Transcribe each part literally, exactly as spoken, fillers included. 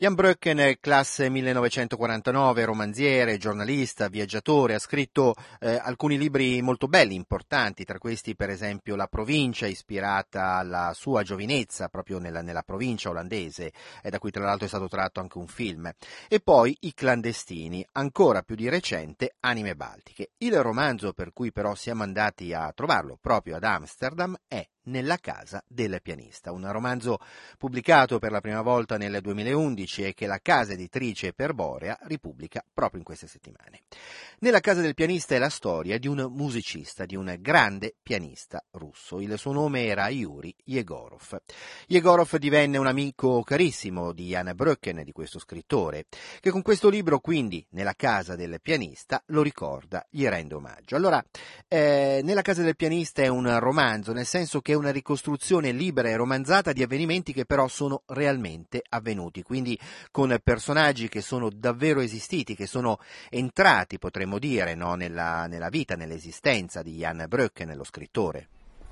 Jan Breucken, classe millenovecentoquarantanove, romanziere, giornalista, viaggiatore, ha scritto eh, alcuni libri molto belli, importanti, tra questi per esempio La provincia, ispirata alla sua giovinezza proprio nella, nella provincia olandese, e da cui tra l'altro è stato tratto anche un film, e poi I clandestini, ancora più di recente Anime baltiche. Il romanzo per cui però siamo andati a trovarlo proprio ad Amsterdam è Nella casa del pianista, un romanzo pubblicato per la prima volta nel duemilaundici e che la casa editrice Perborea ripubblica proprio in queste settimane. Nella casa del pianista è la storia di un musicista, di un grande pianista russo. Il suo nome era Yuri Yegorov. Yegorov divenne un amico carissimo di Jan Breucken, di questo scrittore, che con questo libro, quindi, Nella casa del pianista, lo ricorda, gli rende omaggio. Allora, eh, Nella casa del pianista è un romanzo, nel senso che è una ricostruzione libera e romanzata di avvenimenti che però sono realmente avvenuti, quindi con personaggi che sono davvero esistiti, che sono entrati, potremmo dire, no, nella, nella vita, nell'esistenza di Jan Breucken, lo scrittore.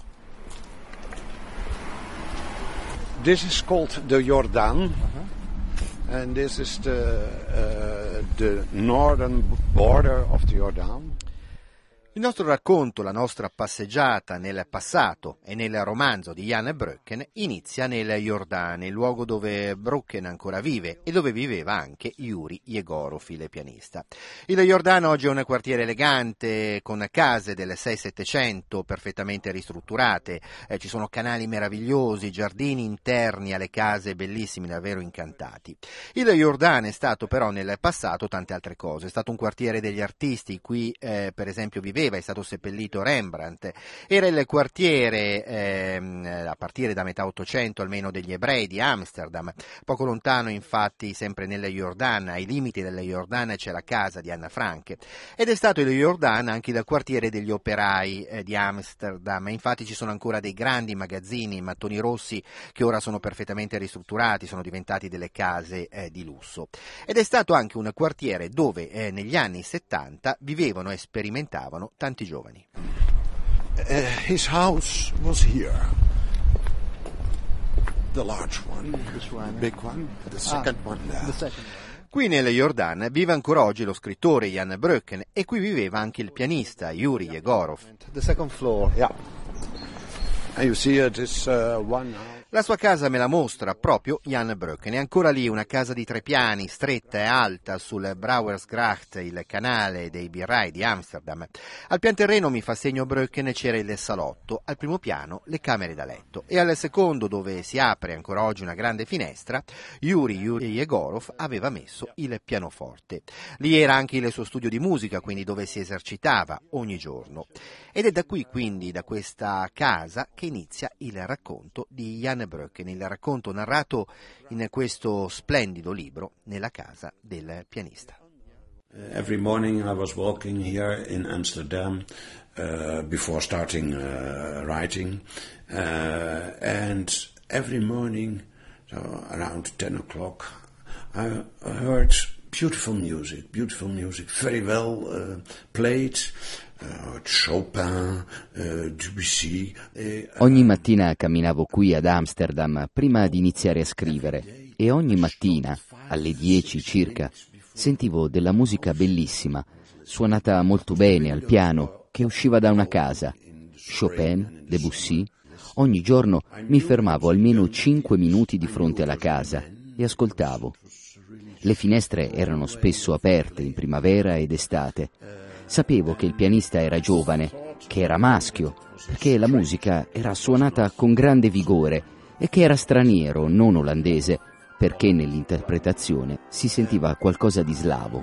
This is called the Jordaan, uh-huh. And this is the, uh, the northern border of the Jordaan. Il nostro racconto, la nostra passeggiata nel passato e nel romanzo di Jan Breucken inizia nel Jordaan, il luogo dove Breucken ancora vive e dove viveva anche Yuri Yegorov, il pianista. Il Jordaan oggi è un quartiere elegante con case del sei settecento perfettamente ristrutturate, eh, ci sono canali meravigliosi, giardini interni alle case bellissimi, davvero incantati. Il Jordaan è stato però nel passato tante altre cose, è stato un quartiere degli artisti, qui eh, per esempio viveva, è stato seppellito Rembrandt, era il quartiere eh, a partire da metà Ottocento almeno degli ebrei di Amsterdam, poco lontano infatti sempre nel Jordaan, ai limiti del Jordaan c'è la casa di Anna Frank, ed è stato il Jordaan anche il quartiere degli operai eh, di Amsterdam, infatti ci sono ancora dei grandi magazzini in mattoni rossi che ora sono perfettamente ristrutturati, sono diventati delle case eh, di lusso, ed è stato anche un quartiere dove eh, negli anni settanta vivevano e sperimentavano tanti giovani. Uh, his house was here. The large one, the big one, the second ah, one there. The second one. Qui nel Jordaan vive ancora oggi lo scrittore Jan Breucken e qui viveva anche il pianista Yuri Yegorov. The second floor, yeah. And you see it is uh, one house. La sua casa me la mostra proprio Jan Breucken, è ancora lì, una casa di tre piani, stretta e alta, sul Brouwersgracht, il canale dei birrai di Amsterdam. Al pian terreno, mi fa segno Breucken, c'era il salotto, al primo piano le camere da letto e al secondo, dove si apre ancora oggi una grande finestra, Yuri Yuri Yegorov aveva messo il pianoforte. Lì era anche il suo studio di musica, quindi dove si esercitava ogni giorno. Ed è da qui, quindi, da questa casa, che inizia il racconto di Jan Breucken, il racconto narrato in questo splendido libro Nella casa del pianista. Uh, every morning I was walking here in Amsterdam uh, before starting uh, writing, uh, and every morning, so around ten o'clock, I heard beautiful music, beautiful music, very well uh, played. Uh, Chopin, uh, Debussy. E, uh, ogni mattina camminavo qui ad Amsterdam prima di iniziare a scrivere e ogni mattina, alle dieci circa, sentivo della musica bellissima, suonata molto bene al piano, che usciva da una casa. Chopin, Debussy. Ogni giorno mi fermavo almeno cinque minuti di fronte alla casa e ascoltavo. Le finestre erano spesso aperte in primavera ed estate. Sapevo che il pianista era giovane, che era maschio, perché la musica era suonata con grande vigore e che era straniero, non olandese, perché nell'interpretazione si sentiva qualcosa di slavo.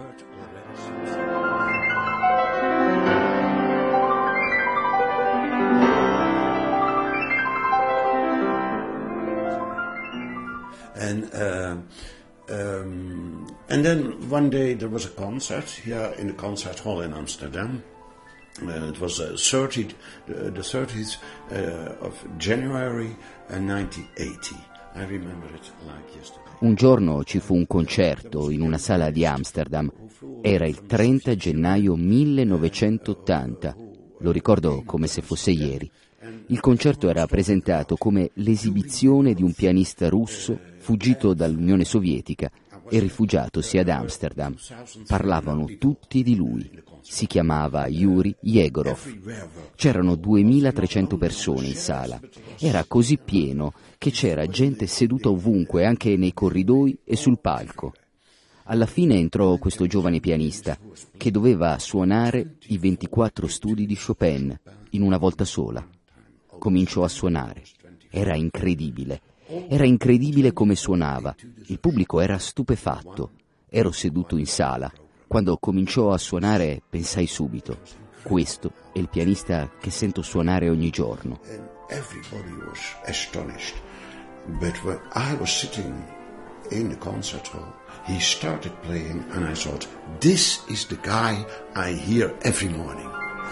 And uh, Um, and then one day there was a concert here in the concert hall in Amsterdam. Uh, it was uh, thirty, uh, the thirtieth uh, of January uh, nineteen eighty. I remember it like yesterday. Un giorno ci fu un concerto in una sala di Amsterdam. Era il trenta gennaio millenovecentottanta. Lo ricordo come se fosse ieri. Il concerto era presentato come l'esibizione di un pianista russo fuggito dall'Unione Sovietica e rifugiatosi ad Amsterdam. Parlavano tutti di lui. Si chiamava Yuri Yegorov. C'erano duemilatrecento persone in sala. Era così pieno che c'era gente seduta ovunque, anche nei corridoi e sul palco. Alla fine entrò questo giovane pianista che doveva suonare i ventiquattro studi di Chopin in una volta sola. Cominciò a suonare. Era incredibile. Era incredibile come suonava. Il pubblico era stupefatto. Ero seduto in sala. Quando cominciò a suonare pensai subito: questo è il pianista che sento suonare ogni giorno. Everybody was astonished. But when I was sitting in the concert hall, he started playing and I thought, this is the guy I hear every morning.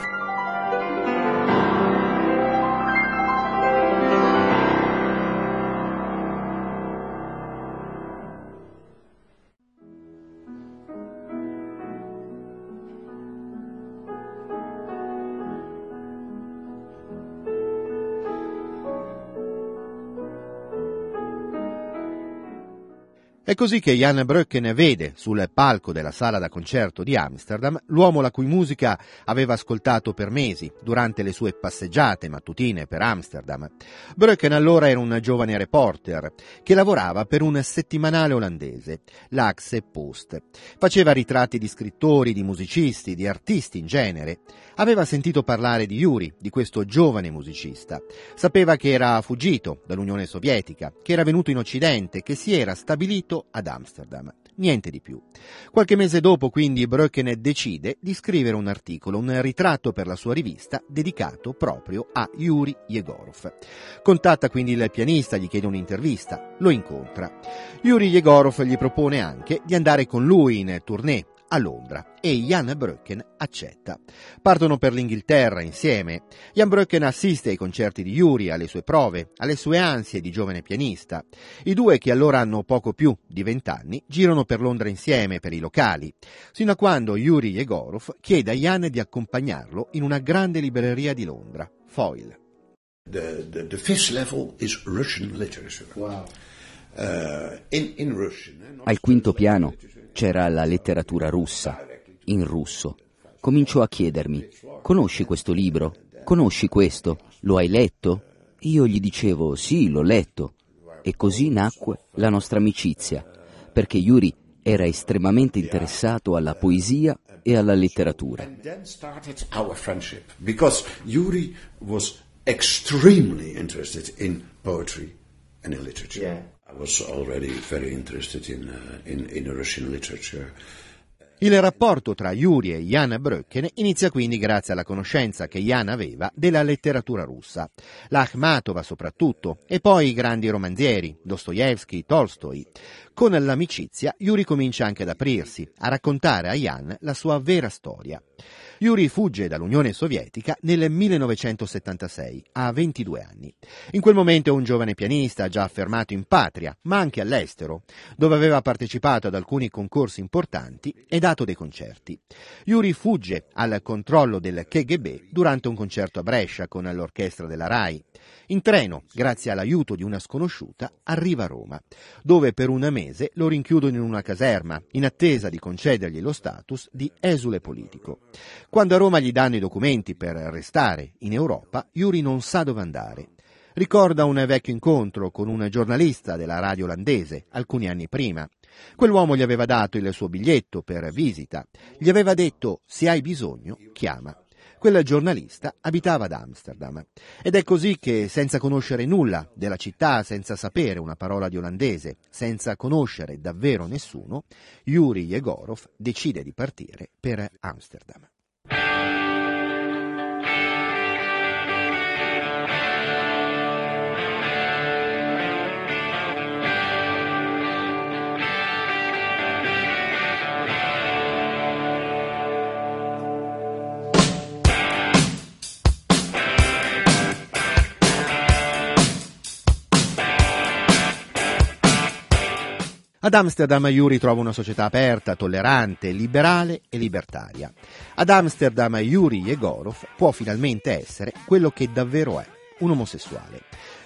È così che Jan Breucken vede sul palco della sala da concerto di Amsterdam l'uomo la cui musica aveva ascoltato per mesi durante le sue passeggiate mattutine per Amsterdam. Breucken allora era un giovane reporter che lavorava per un settimanale olandese, l'Haagse Post. Faceva ritratti di scrittori, di musicisti, di artisti in genere. Aveva sentito parlare di Yuri, di questo giovane musicista. Sapeva che era fuggito dall'Unione Sovietica, che era venuto in Occidente, che si era stabilito ad Amsterdam. Niente di più. Qualche mese dopo, quindi, Breucken decide di scrivere un articolo, un ritratto per la sua rivista dedicato proprio a Yuri Yegorov. Contatta quindi il pianista, gli chiede un'intervista, lo incontra. Yuri Yegorov gli propone anche di andare con lui in tournée a Londra e Jan Breucken accetta. Partono per l'Inghilterra insieme. Jan Breucken assiste ai concerti di Yuri, alle sue prove, alle sue ansie di giovane pianista. I due, che allora hanno poco più di vent'anni, girano per Londra insieme per i locali, sino a quando Yuri Yegorov chiede a Jan di accompagnarlo in una grande libreria di Londra, Foyle. The, the, the fifth level is Russian literature. Wow. Uh, in, in Russian, Al quinto piano c'era la letteratura russa, in russo. Cominciò a chiedermi: conosci questo libro? Conosci questo? Lo hai letto? Io gli dicevo: sì, l'ho letto. E così nacque la nostra amicizia, perché Yuri era estremamente interessato alla poesia e alla letteratura. And then started our friendship, because Yuri was extremely interested in poetry and in literature. Yeah. I was already very interested in, uh, in, in Russian literature. Il rapporto tra Yuri e Jan Breucken inizia quindi grazie alla conoscenza che Jan aveva della letteratura russa, l'Akhmatova soprattutto, e poi i grandi romanzieri, Dostoevsky, Tolstoi. Con l'amicizia Yuri comincia anche ad aprirsi, a raccontare a Jan la sua vera storia. Yuri fugge dall'Unione Sovietica nel millenovecentosettantasei, a ventidue anni. In quel momento è un giovane pianista già affermato in patria, ma anche all'estero, dove aveva partecipato ad alcuni concorsi importanti e dato dei concerti. Yuri fugge al controllo del K G B durante un concerto a Brescia con l'orchestra della RAI. In treno, grazie all'aiuto di una sconosciuta, arriva a Roma, dove per un mese lo rinchiudono in una caserma, in attesa di concedergli lo status di esule politico. Quando a Roma gli danno i documenti per restare in Europa, Yuri non sa dove andare. Ricorda un vecchio incontro con un giornalista della radio olandese, alcuni anni prima. Quell'uomo gli aveva dato il suo biglietto per visita. Gli aveva detto: se hai bisogno, chiama. Quel giornalista abitava ad Amsterdam. Ed è così che, senza conoscere nulla della città, senza sapere una parola di olandese, senza conoscere davvero nessuno, Yuri Yegorov decide di partire per Amsterdam. Ad Amsterdam Yuri trova una società aperta, tollerante, liberale e libertaria. Ad Amsterdam Yuri Yegorov può finalmente essere quello che davvero è, un omosessuale.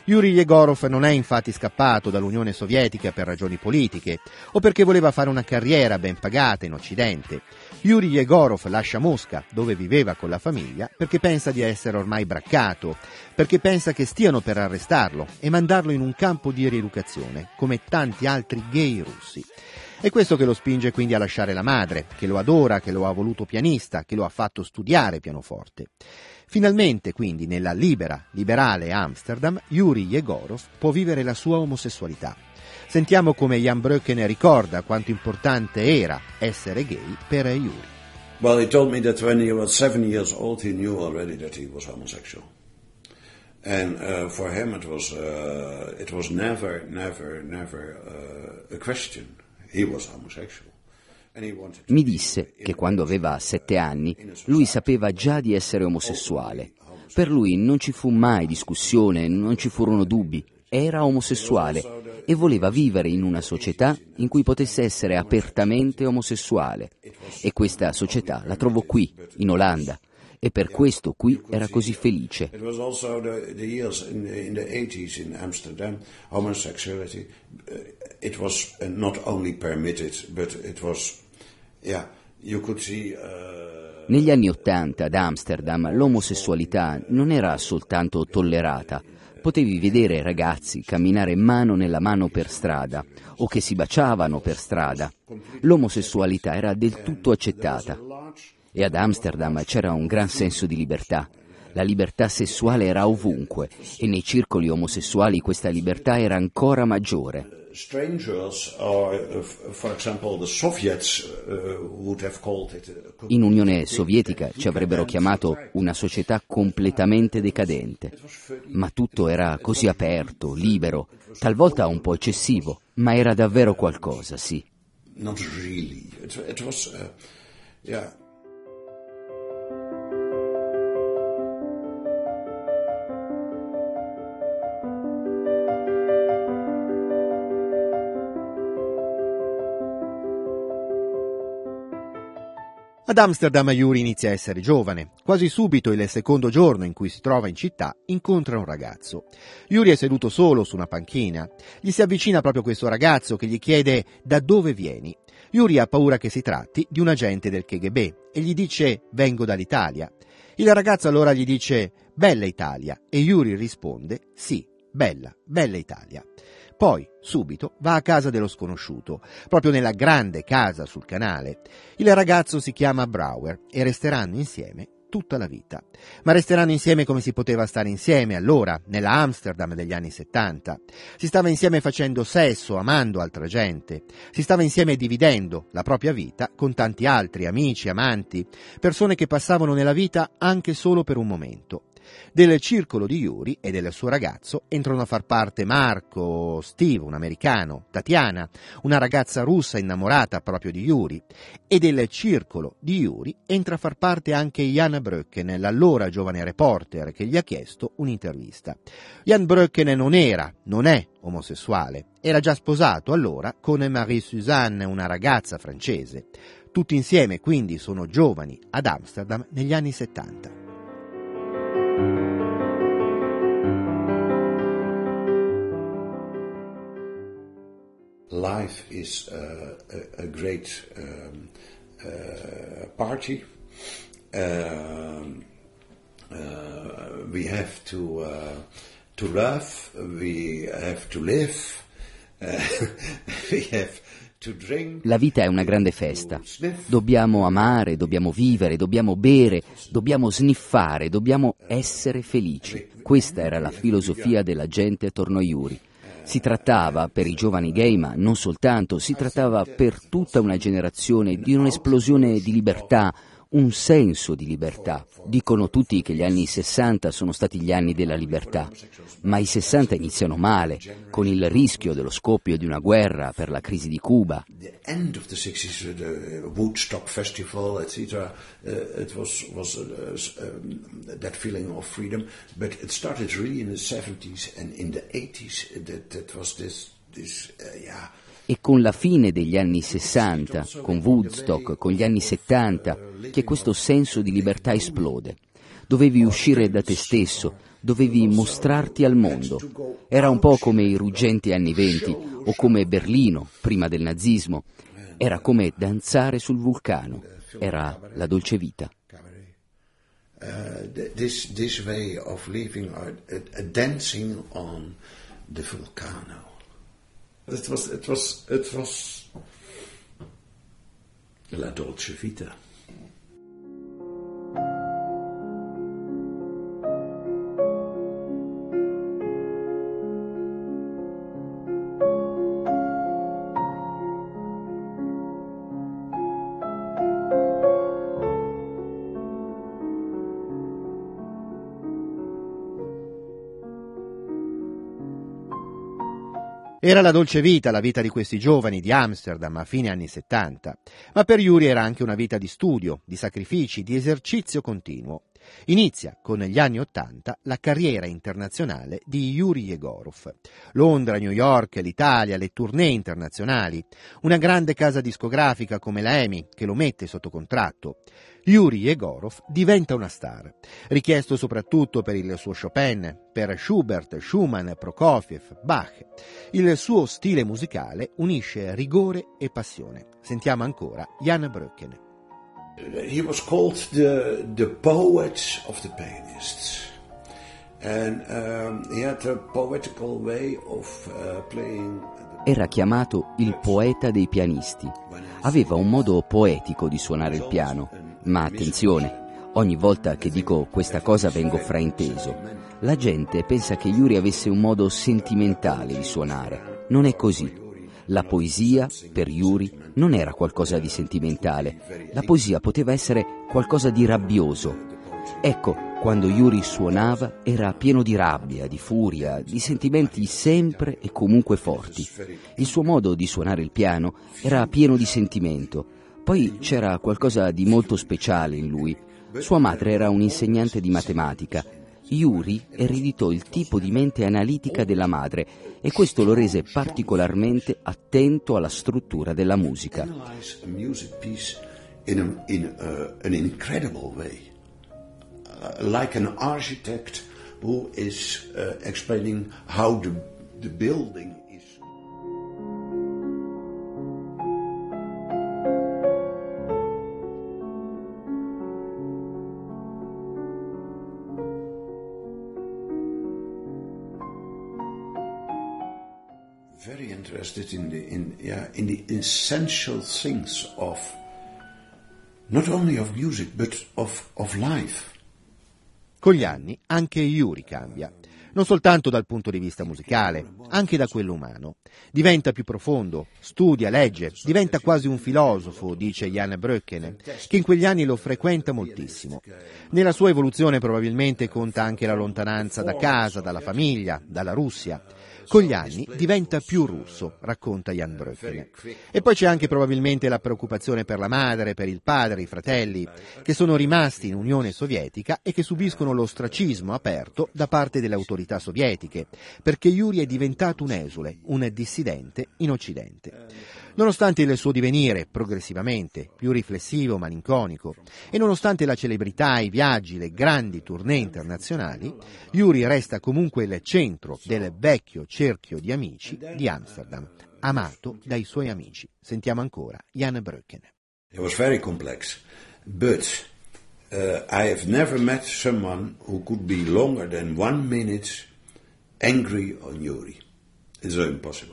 Yuri Yegorov non è infatti scappato dall'Unione Sovietica per ragioni politiche o perché voleva fare una carriera ben pagata in Occidente. Yuri Yegorov lascia Mosca, dove viveva con la famiglia, perché pensa di essere ormai braccato, perché pensa che stiano per arrestarlo e mandarlo in un campo di rieducazione, come tanti altri gay russi. È questo che lo spinge quindi a lasciare la madre, che lo adora, che lo ha voluto pianista, che lo ha fatto studiare pianoforte. Finalmente, quindi, nella libera, liberale Amsterdam, Yuri Yegorov può vivere la sua omosessualità. Sentiamo come Jan Breuken ricorda quanto importante era essere gay per Yuri. Well, he told me that when he was seven years old, he knew already that he was homosexual. And uh, for him it was uh, it was never, never, never uh, a question. He was homosexual. Mi disse che quando aveva sette anni lui sapeva già di essere omosessuale. Per lui non ci fu mai discussione, non ci furono dubbi. Era omosessuale e voleva vivere in una società in cui potesse essere apertamente omosessuale. E questa società la trovò qui, in Olanda. E per questo qui era così felice. It was also the, the years in the, in the eighties in Amsterdam, homosexuality, uh, it was uh, not only permitted, but it was, yeah, you could see... Uh, Negli anni Ottanta ad Amsterdam l'omosessualità non era soltanto tollerata. Potevi vedere ragazzi camminare mano nella mano per strada o che si baciavano per strada. L'omosessualità era del tutto accettata. E ad Amsterdam c'era un gran senso di libertà. La libertà sessuale era ovunque e nei circoli omosessuali questa libertà era ancora maggiore. In Unione Sovietica ci avrebbero chiamato una società completamente decadente, ma tutto era così aperto, libero, talvolta un po' eccessivo, ma era davvero qualcosa, sì. Not really. It, it was, uh, yeah. Ad Amsterdam Yuri inizia a essere giovane. Quasi subito, il secondo giorno in cui si trova in città, incontra un ragazzo. Yuri è seduto solo su una panchina. Gli si avvicina proprio questo ragazzo che gli chiede da dove vieni. Yuri ha paura che si tratti di un agente del K G B e gli dice vengo dall'Italia. Il ragazzo allora gli dice bella Italia e Yuri risponde sì, bella, bella Italia. Poi, subito, va a casa dello sconosciuto, proprio nella grande casa sul canale. Il ragazzo si chiama Brouwer e resteranno insieme tutta la vita. Ma resteranno insieme come si poteva stare insieme allora, nella Amsterdam degli anni settanta. Si stava insieme facendo sesso, amando altra gente. Si stava insieme dividendo la propria vita con tanti altri, amici, amanti, persone che passavano nella vita anche solo per un momento. Del circolo di Yuri e del suo ragazzo entrano a far parte Marco, Steve, un americano, Tatiana, una ragazza russa innamorata proprio di Yuri, e del circolo di Yuri entra a far parte anche Jan Breuken, l'allora giovane reporter che gli ha chiesto un'intervista. Jan Breuken non era, non è omosessuale, era già sposato allora con Marie-Suzanne, una ragazza francese. Tutti insieme quindi sono giovani ad Amsterdam negli anni settanta. Life is uh, a, a great um, uh, party. Uh, uh, we have to uh, to love. We have to live. Uh, we have to drink. La vita è una grande festa. Dobbiamo amare, dobbiamo vivere, dobbiamo bere, dobbiamo sniffare, dobbiamo essere felici. Questa era la filosofia della gente attorno a Yuri. Si trattava, per i giovani gay, ma non soltanto, si trattava per tutta una generazione di un'esplosione di libertà, un senso di libertà. Dicono tutti che gli anni sessanta sono stati gli anni della libertà, ma i sessanta iniziano male, con il rischio dello scoppio di una guerra per la crisi di Cuba. The end of the sixties, the Woodstock Festival, et cetera. Uh, it was was uh, um, that feeling of freedom, but it started really in the seventies and in the eighties. That that was this this uh, yeah. E con la fine degli anni sessanta, con Woodstock, con gli anni settanta, che questo senso di libertà esplode. Dovevi uscire da te stesso, dovevi mostrarti al mondo. Era un po' come i ruggenti anni venti o come Berlino prima del nazismo. Era come danzare sul vulcano. Era la dolce vita. Uh, this this way of living, uh, uh, dancing on the volcano. It was it was it was la dolce vita. Era la dolce vita, la vita di questi giovani di Amsterdam a fine anni settanta, ma per Yuri era anche una vita di studio, di sacrifici, di esercizio continuo. Inizia con gli anni Ottanta la carriera internazionale di Yuri Yegorov. Londra, New York, l'Italia, le tournée internazionali, una grande casa discografica come la EMI che lo mette sotto contratto. Yuri Yegorov diventa una star, richiesto soprattutto per il suo Chopin, per Schubert, Schumann, Prokofiev, Bach. Il suo stile musicale unisce rigore e passione. Sentiamo ancora Jan Breucken. He was called the the poet of the pianists, and um, he had a poetical way of uh, playing. Era chiamato il poeta dei pianisti. Aveva un modo poetico di suonare il piano, ma attenzione, ogni volta che dico questa cosa vengo frainteso. La gente pensa che Yuri avesse un modo sentimentale di suonare. Non è così. La poesia, per Yuri, non era qualcosa di sentimentale. La poesia poteva essere qualcosa di rabbioso. Ecco, quando Yuri suonava era pieno di rabbia, di furia, di sentimenti sempre e comunque forti. Il suo modo di suonare il piano era pieno di sentimento. Poi c'era qualcosa di molto speciale in lui. Sua madre era un'insegnante di matematica. Yuri ereditò il tipo di mente analitica della madre e questo lo rese particolarmente attento alla struttura della musica. In, in uh, an incredible way, uh, like an architect who is uh, explaining how the, the building is. Very interested in the in yeah in the essential things of not only of music but of of life. Con gli anni anche Yuri cambia, non soltanto dal punto di vista musicale, anche da quello umano. Diventa più profondo, studia, legge, diventa quasi un filosofo, dice Jan Breucken, che in quegli anni lo frequenta moltissimo. Nella sua evoluzione probabilmente conta anche la lontananza da casa, dalla famiglia, dalla Russia. Con gli anni diventa più russo, racconta Jan Breucken. E poi c'è anche probabilmente la preoccupazione per la madre, per il padre, i fratelli, che sono rimasti in Unione Sovietica e che subiscono l'ostracismo aperto da parte delle autorità sovietiche, perché Yuri è diventato un esule, un dissidente in Occidente. Nonostante il suo divenire progressivamente più riflessivo, malinconico, e nonostante la celebrità, i viaggi, le grandi tournée internazionali, Yuri resta comunque il centro del vecchio cerchio di amici di Amsterdam, amato dai suoi amici. Sentiamo ancora Jan Breucken. It was very complex, but uh, I have never met someone who could be longer than one minute angry on Yuri. It's impossible.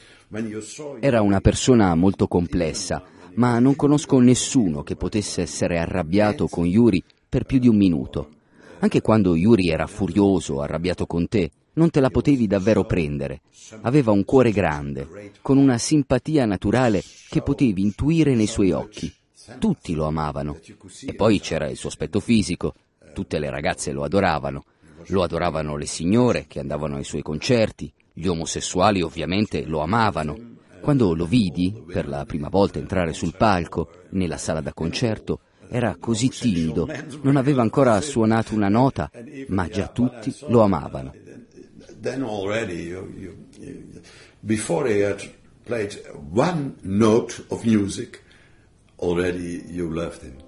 Era una persona molto complessa, ma non conosco nessuno che potesse essere arrabbiato con Yuri per più di un minuto. Anche quando Yuri era furioso, arrabbiato con te, non te la potevi davvero prendere. Aveva un cuore grande, con una simpatia naturale che potevi intuire nei suoi occhi. Tutti lo amavano. E poi c'era il suo aspetto fisico. Tutte le ragazze lo adoravano. Lo adoravano le signore che andavano ai suoi concerti. Gli omosessuali ovviamente lo amavano. Quando lo vidi per la prima volta entrare sul palco, nella sala da concerto, era così timido, non aveva ancora suonato una nota, ma già tutti lo amavano. Then already, you, you, you, before he had played one note of music, already you loved him.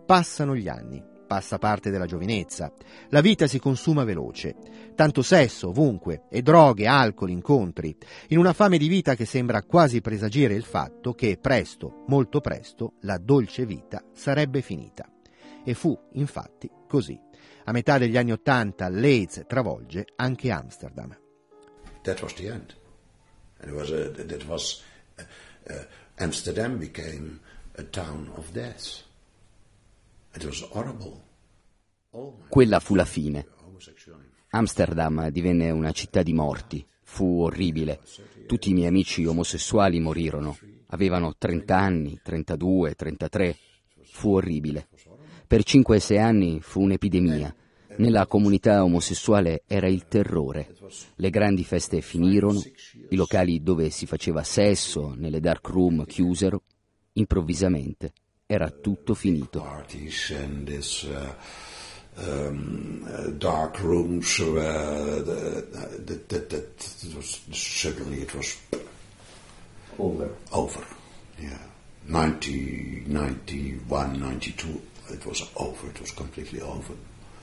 Passano gli anni, passa parte della giovinezza, la vita si consuma veloce, tanto sesso ovunque e droghe, alcol, incontri, in una fame di vita che sembra quasi presagire il fatto che presto, molto presto, la dolce vita sarebbe finita. E fu, infatti, così. A metà degli anni Ottanta l'AIDS travolge anche Amsterdam. That was the end. And it was a, that was uh, uh, Amsterdam became a town of death. It was horrible. Quella fu la fine. Amsterdam divenne una città di morti. Fu orribile. Tutti i miei amici omosessuali morirono. Avevano trenta anni, trentadue, trentatré. Fu orribile. Per cinque sei anni fu un'epidemia. Nella comunità omosessuale era il terrore. Le grandi feste finirono, i locali dove si faceva sesso, nelle dark room chiusero. Improvvisamente era tutto finito. Parties and this, uh, um, uh, dark rooms where the, the, the, the, it was, suddenly it was over. Over, yeah. ninety, ninety-one, ninety-two, it was over. It was completely over.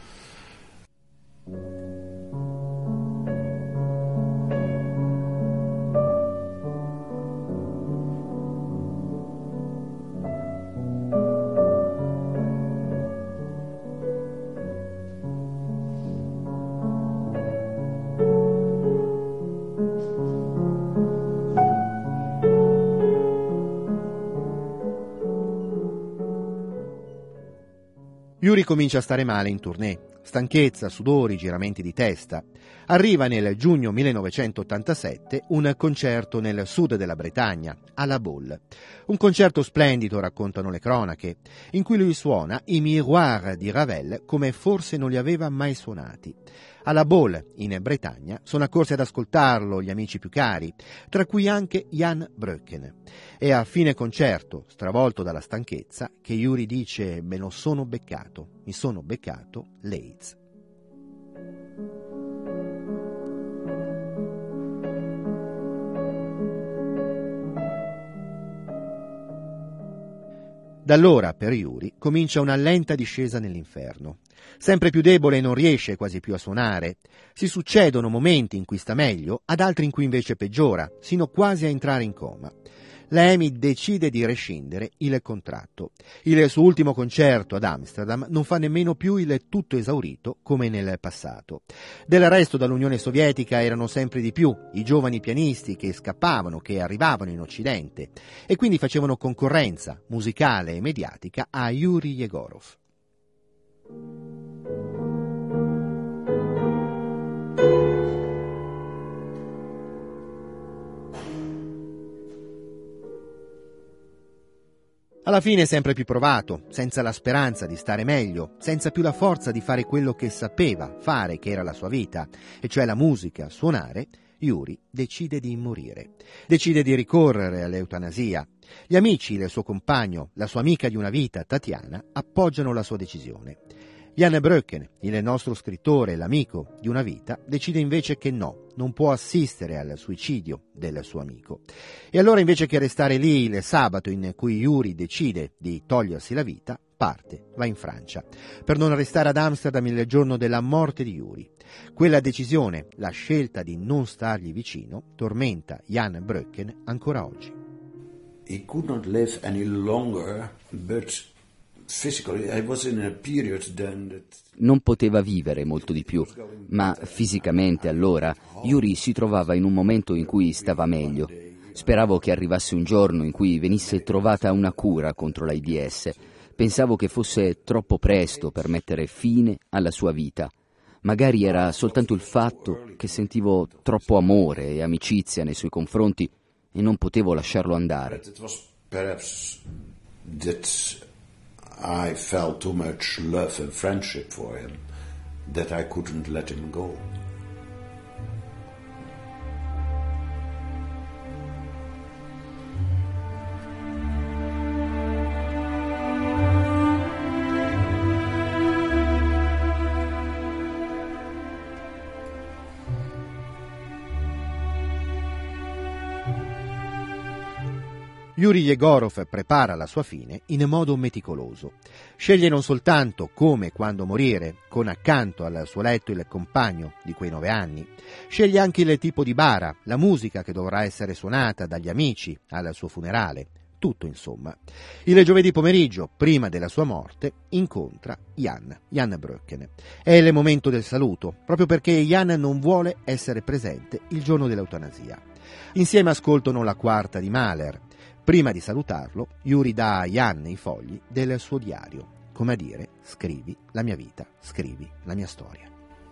Yuri comincia a stare male in tournée. Stanchezza, sudori, giramenti di testa. Arriva nel giugno millenovecentottantasette un concerto nel sud della Bretagna, a La Baule. Un concerto splendido, raccontano le cronache, in cui lui suona i Miroir di Ravel come forse non li aveva mai suonati. A La Baule, in Bretagna, sono accorsi ad ascoltarlo gli amici più cari, tra cui anche Jan Breucken. È a fine concerto, stravolto dalla stanchezza, che Yuri dice: me lo sono beccato, mi sono beccato l'AIDS. Da allora, per Yuri, comincia una lenta discesa nell'inferno. Sempre più debole non riesce quasi più a suonare. Si succedono momenti in cui sta meglio, ad altri in cui invece peggiora, sino quasi a entrare in coma. La EMI decide di rescindere il contratto. Il suo ultimo concerto ad Amsterdam non fa nemmeno più il tutto esaurito come nel passato. Del resto dall'Unione Sovietica erano sempre di più i giovani pianisti che scappavano, che arrivavano in Occidente e quindi facevano concorrenza musicale e mediatica a Yuri Yegorov. Alla fine sempre più provato, senza la speranza di stare meglio, senza più la forza di fare quello che sapeva fare, che era la sua vita, e cioè la musica, suonare, Yuri decide di morire. Decide di ricorrere all'eutanasia. Gli amici, il suo compagno, la sua amica di una vita, Tatiana, appoggiano la sua decisione. Jan Breucken, il nostro scrittore, l'amico di una vita, decide invece che no, non può assistere al suicidio del suo amico. E allora invece che restare lì il sabato in cui Yuri decide di togliersi la vita, parte, va in Francia, per non restare ad Amsterdam il giorno della morte di Yuri. Quella decisione, la scelta di non stargli vicino, tormenta Jan Breucken ancora oggi. He could not live any longer, but physically I was in a period then that... Non poteva vivere molto di più, ma fisicamente allora Yuri si trovava in un momento in cui stava meglio. Speravo che arrivasse un giorno in cui venisse trovata una cura contro l'AIDS. Pensavo che fosse troppo presto per mettere fine alla sua vita. Magari era soltanto il fatto che sentivo troppo amore e amicizia nei suoi confronti e non potevo lasciarlo andare. It was perhaps that I felt too much love and friendship for him that I couldn't let him go. Yuri Yegorov prepara la sua fine in modo meticoloso. Sceglie non soltanto come e quando morire, con accanto al suo letto il compagno di quei nove anni, sceglie anche il tipo di bara, la musica che dovrà essere suonata dagli amici al suo funerale. Tutto, insomma. Il giovedì pomeriggio, prima della sua morte, incontra Jan, Jan Bröcken. È il momento del saluto, proprio perché Jan non vuole essere presente il giorno dell'eutanasia. Insieme ascoltano la quarta di Mahler. Prima di salutarlo, Yuri dà a Jan i fogli del suo diario, come a dire: scrivi la mia vita, scrivi la mia storia.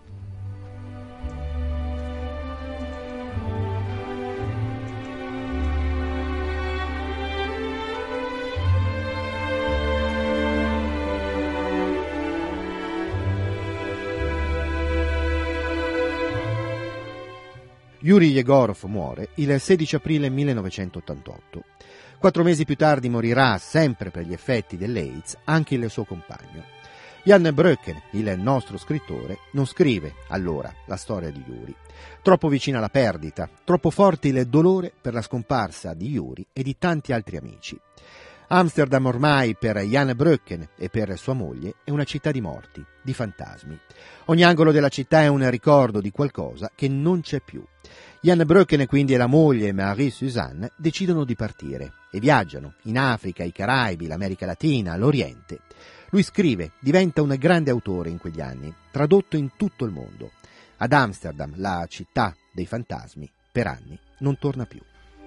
Yuri Yegorov muore il sedici aprile millenovecentottantotto. Quattro mesi più tardi morirà, sempre per gli effetti dell'AIDS, anche il suo compagno. Jan Bröcken, il nostro scrittore, non scrive allora la storia di Yuri. Troppo vicina alla perdita, troppo forte il dolore per la scomparsa di Yuri e di tanti altri amici. Amsterdam ormai per Jan Bröcken e per sua moglie è una città di morti, di fantasmi. Ogni angolo della città è un ricordo di qualcosa che non c'è più. Jan Bröcken, quindi, e la moglie Marie-Suzanne decidono di partire e viaggiano in Africa, i Caraibi, l'America Latina, l'Oriente. Lui scrive, diventa un grande autore in quegli anni, tradotto in tutto il mondo. Ad Amsterdam, la città dei fantasmi, per anni non torna più.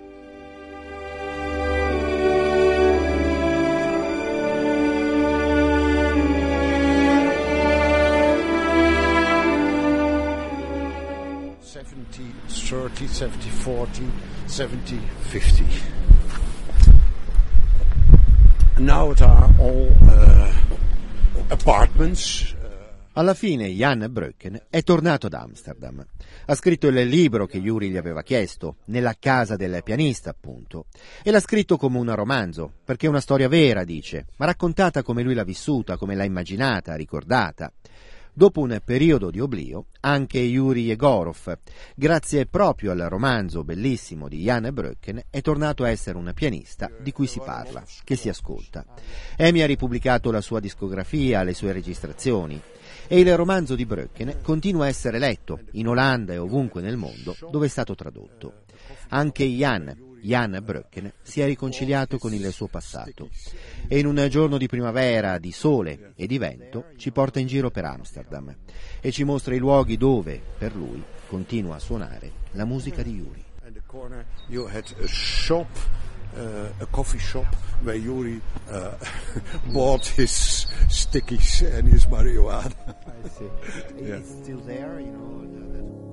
seventy thirty, seventy forty, seventy fifty. Now it are all uh, apartments. Alla fine Jan Bröcken è tornato ad Amsterdam. Ha scritto il libro che Yuri gli aveva chiesto, Nella casa del pianista, appunto. E l'ha scritto come un romanzo, perché è una storia vera, dice, ma raccontata come lui l'ha vissuta, come l'ha immaginata, ricordata. Dopo un periodo di oblio, anche Yuri Yegorov, grazie proprio al romanzo bellissimo di Jan Bröcken, è tornato a essere un pianista di cui si parla, che si ascolta. Emi ha ripubblicato la sua discografia, le sue registrazioni, e il romanzo di Bröcken continua a essere letto in Olanda e ovunque nel mondo dove è stato tradotto. Anche Jan, Jan Bröcken, si è riconciliato con il suo passato e in un giorno di primavera, di sole e di vento, ci porta in giro per Amsterdam e ci mostra i luoghi dove, per lui, continua a suonare la musica di Yuri. In the corner you had a shop, uh, a coffee shop where Yuri uh, bought his stickies and his marijuana. I see. It's still there, you know. The, the...